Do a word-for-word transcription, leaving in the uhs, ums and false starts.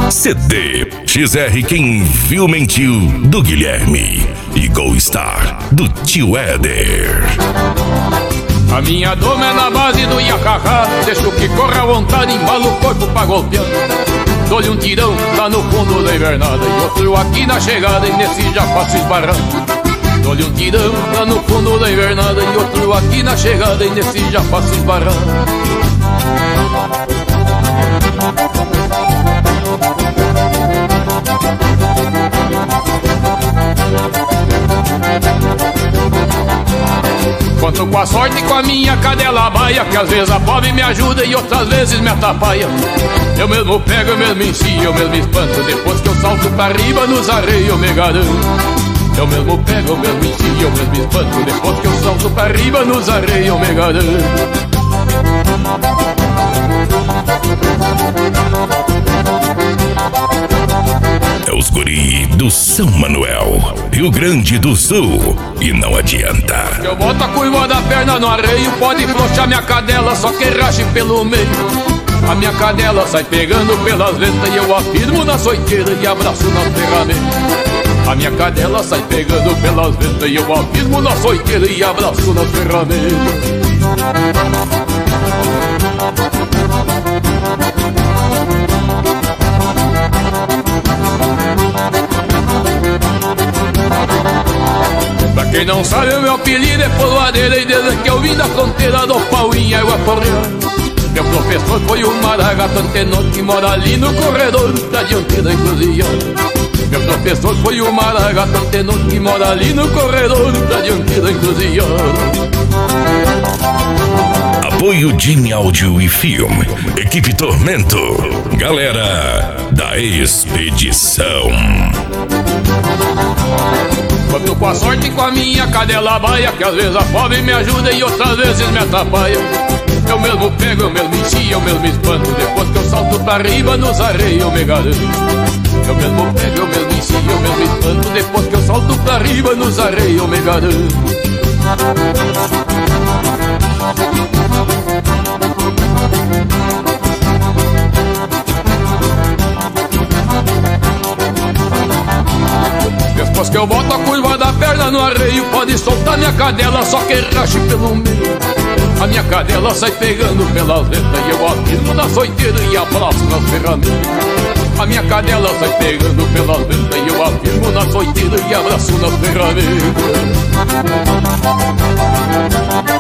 C D X R Quem Viu Mentiu, do Guilherme, e Gold Star, do Tio Éder. A minha doma é na base do iacacá, deixo que corra à vontade, embalo o corpo pra golpear. Dou-lhe um tirão lá no fundo da invernada e outro aqui na chegada, e nesse já faço esbarrar. Dou-lhe um tirão lá no fundo da invernada e outro aqui na chegada, e nesse já faço esbarrar. Conto com a sorte e com a minha cadela baia, que às vezes a pobre me ajuda e outras vezes me atrapalha. Eu mesmo pego, eu mesmo ensino, eu mesmo espanto, depois que eu salto pra riba nos arreios eu me garanto. Eu mesmo pego, eu mesmo ensino, eu mesmo espanto, depois que eu salto pra riba nos arreios eu me garanto. É os guri do São Manuel, Rio Grande do Sul, e não adianta. Eu boto a curva da perna no arreio, pode flochar minha cadela, só que rache pelo meio. A minha cadela sai pegando pelas ventas e eu afirmo na soiteira e abraço nas ferramentas. A minha cadela sai pegando pelas ventas e eu afirmo na soiteira e abraço nas ferramentas. Pra quem não sabe, o meu apelido é Poloadeira, e desde que eu vim da fronteira do pau em água porreira. Meu professor foi o maragato antenor que mora ali no corredor da dianteira da encruzilhada. Meu professor foi o maragato antenor que mora ali no corredor da dianteira da encruzilhada. Apoio Jimmy Áudio e Filme, Equipe Tormento, galera da Expedição. Conto com a sorte e com a minha cadela baia, que às vezes a pobre me ajuda e outras vezes me atrapalha. Eu mesmo pego, eu mesmo ensino, eu mesmo espanto, depois que eu salto pra riba nos arreios eu me garanto. Eu mesmo pego, eu mesmo ensino, eu mesmo espanto, depois que eu salto pra riba nos arreios eu me garanto. Depois que eu boto a curva da perna no arreio, pode soltar minha cadela, só que rache pelo meio. A minha cadela sai pegando pelas ventas e eu afirmo na soiteira e abraço nas ferramentas. A minha cadela sai pegando pelas ventas e eu afirmo na soiteira e abraço nas ferramentas.